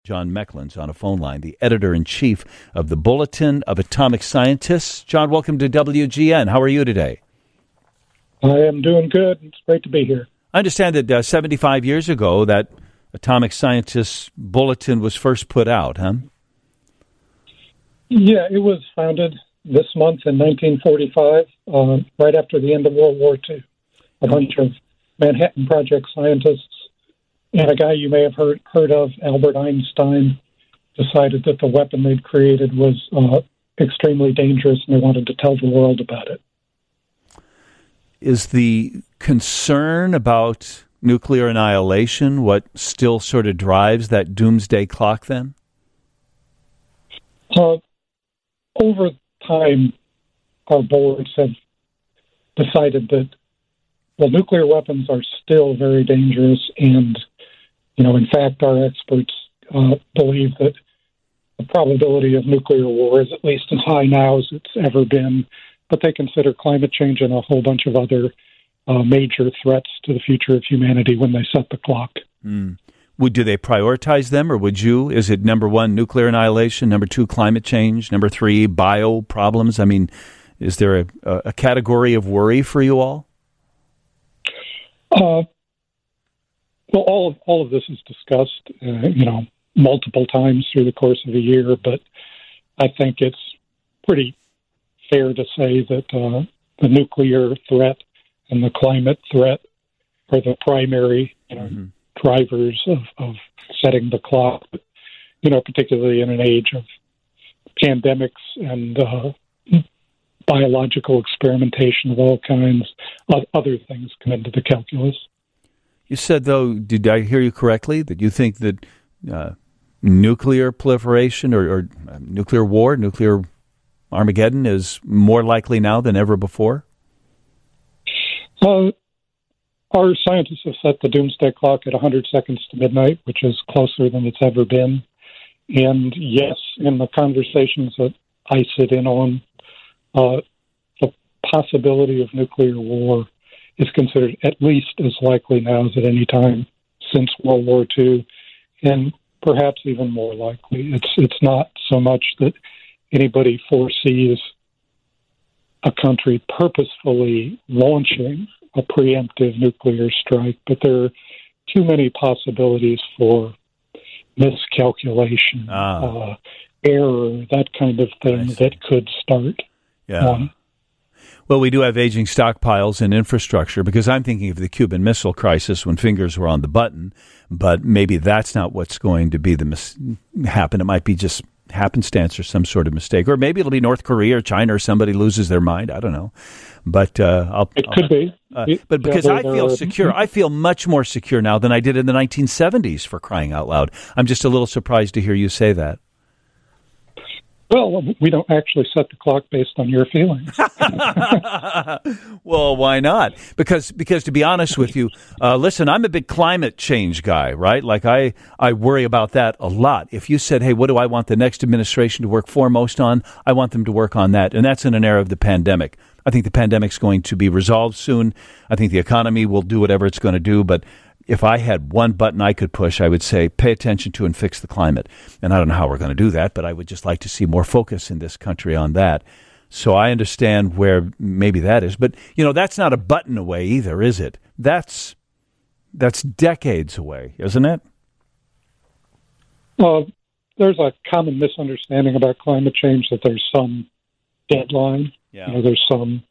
John Mecklen's on a phone line, the editor-in-chief of the Bulletin of Atomic Scientists. John, welcome to WGN. How are you today? I am doing good. It's great to be here. I understand that 75 years ago, that Atomic Scientists Bulletin was first put out, huh? Yeah, it was founded this month in 1945, right after the end of World War II. A bunch of Manhattan Project scientists and a guy you may have heard of, Albert Einstein, decided that the weapon they'd created was extremely dangerous, and they wanted to tell the world about it. Is the concern about nuclear annihilation what still sort of drives that doomsday clock then? Over time, our boards have decided that, well, nuclear weapons are still very dangerous, and, in fact, our experts believe that the probability of nuclear war is at least as high now as it's ever been, but they consider climate change and a whole bunch of other major threats to the future of humanity when they set the clock. Do they prioritize them, or would you? Is it number one, nuclear annihilation, number two, climate change, number three, bio problems? I mean, is there a category of worry for you all? Well, all of this is discussed, multiple times through the course of a year, but I think it's pretty fair to say that the nuclear threat and the climate threat are the primary drivers of setting the clock, particularly in an age of pandemics and biological experimentation of all kinds. Other things come into the calculus. You said, though, did I hear you correctly, that you think that nuclear proliferation or nuclear war, nuclear Armageddon is more likely now than ever before? Our scientists have set the doomsday clock at 100 seconds to midnight, which is closer than it's ever been. And yes, in the conversations that I sit in on, the possibility of nuclear war is considered at least as likely now as at any time since World War II, and perhaps even more likely. It's not so much that anybody foresees a country purposefully launching a preemptive nuclear strike, but there are too many possibilities for miscalculation, error, that kind of thing that could start. Yeah. Well, we do have aging stockpiles and infrastructure, because I'm thinking of the Cuban Missile Crisis when fingers were on the button, but maybe that's not what's going to be happen. It might be just happenstance or some sort of mistake, or maybe it'll be North Korea or China or somebody loses their mind. I don't know, but it could be. But because I feel secure, I feel much more secure now than I did in the 1970s. For crying out loud, I'm just a little surprised to hear you say that. Well, we don't actually set the clock based on your feelings. Well, why not? Because to be honest with you, listen, I'm a big climate change guy, right? Like I worry about that a lot. If you said, hey, what do I want the next administration to work foremost on? I want them to work on that. And that's in an era of the pandemic. I think the pandemic's going to be resolved soon. I think the economy will do whatever it's going to do. But if I had one button I could push, I would say pay attention to and fix the climate. And I don't know how we're going to do that, but I would just like to see more focus in this country on that. So I understand where maybe that is. But, that's not a button away either, is it? That's decades away, isn't it? Well, there's a common misunderstanding about climate change that there's some deadline. Yeah. There's some,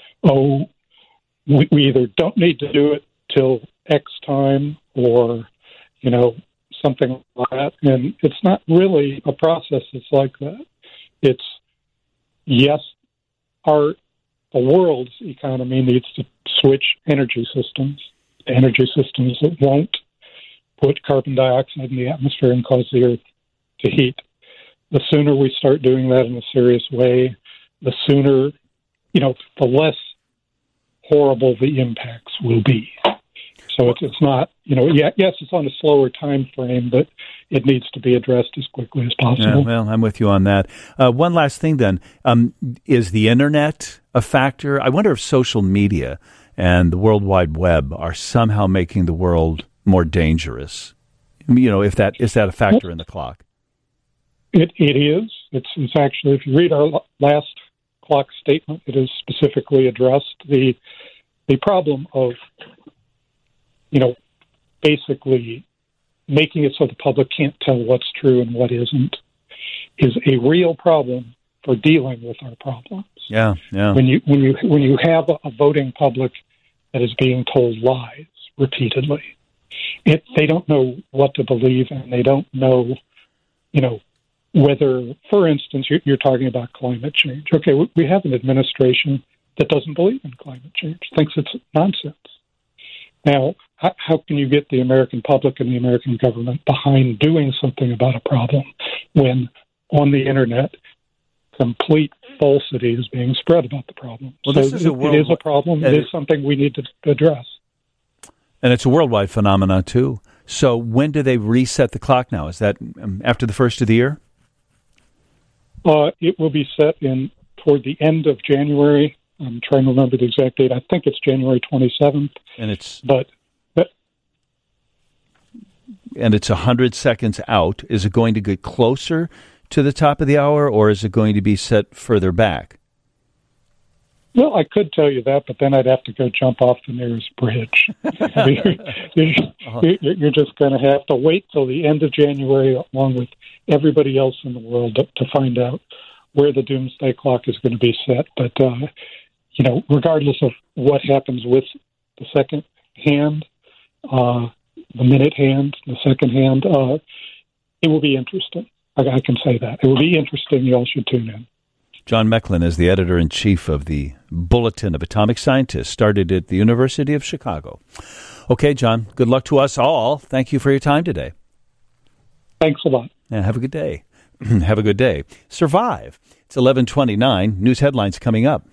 we either don't need to do it till X time or, something like that. And it's not really a process that's like that. It's, yes, the world's economy needs to switch energy systems that won't put carbon dioxide in the atmosphere and cause the Earth to heat. The sooner we start doing that in a serious way, the sooner, the less horrible the impacts will be. So it's not, yes, it's on a slower time frame, but it needs to be addressed as quickly as possible. Yeah, well, I'm with you on that. One last thing then, is the internet a factor? I wonder if social media and the World Wide Web are somehow making the world more dangerous. If that is that a factor in the clock? It is. It's actually, if you read our last clock statement, it is specifically addressed the problem of, basically making it so the public can't tell what's true and what isn't is a real problem for dealing with our problems. Yeah. When you have a voting public that is being told lies repeatedly, they don't know what to believe, and they don't know, whether, for instance, you're talking about climate change. Okay, we have an administration that doesn't believe in climate change, thinks it's nonsense. Now, how can you get the American public and the American government behind doing something about a problem when on the internet complete falsity is being spread about the problem? Well, so this is it is a problem. It is something we need to address. And it's a worldwide phenomenon, too. So when do they reset the clock now? Is that after the first of the year? It will be set toward the end of January. I'm trying to remember the exact date. I think it's January 27th. And it's 100 seconds out. Is it going to get closer to the top of the hour, or is it going to be set further back? Well, I could tell you that, but then I'd have to go jump off the nearest bridge. You're just going to have to wait till the end of January, along with everybody else in the world, to find out where the doomsday clock is going to be set. But, regardless of what happens with the second hand, the minute hand, the second hand, it will be interesting. I can say that. It will be interesting. You all should tune in. John Mecklin is the editor-in-chief of the Bulletin of Atomic Scientists, started at the University of Chicago. Okay, John, good luck to us all. Thank you for your time today. Thanks a lot. And have a good day. Have a good day. Survive. It's 11:29. News headlines coming up.